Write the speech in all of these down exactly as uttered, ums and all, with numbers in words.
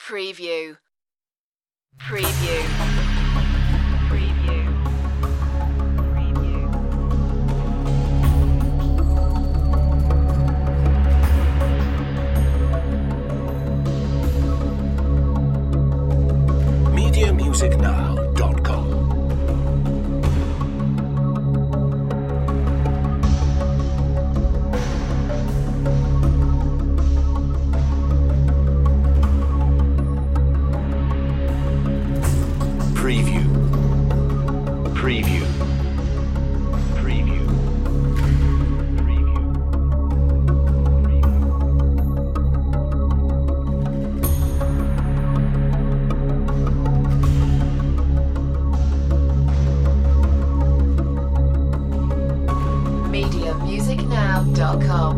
Preview. Preview. Preview. Preview. media music now dot com Preview. Preview. Preview. Preview. media music now dot com.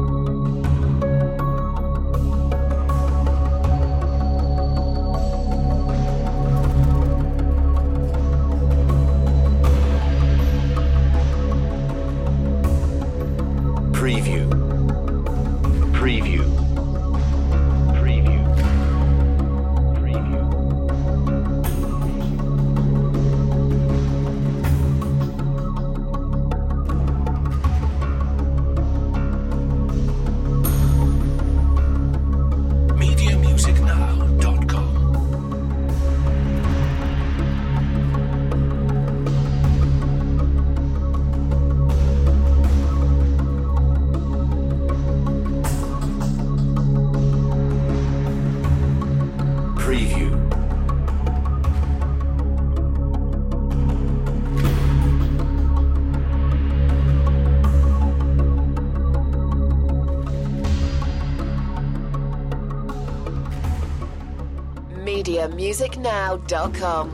Preview. Preview. Preview. Preview. media music now dot com Preview. media music now dot com.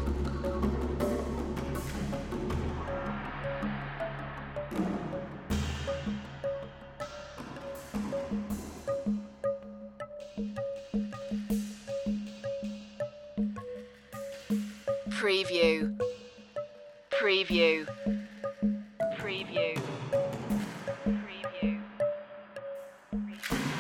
Preview. Preview. Preview. Preview. Preview.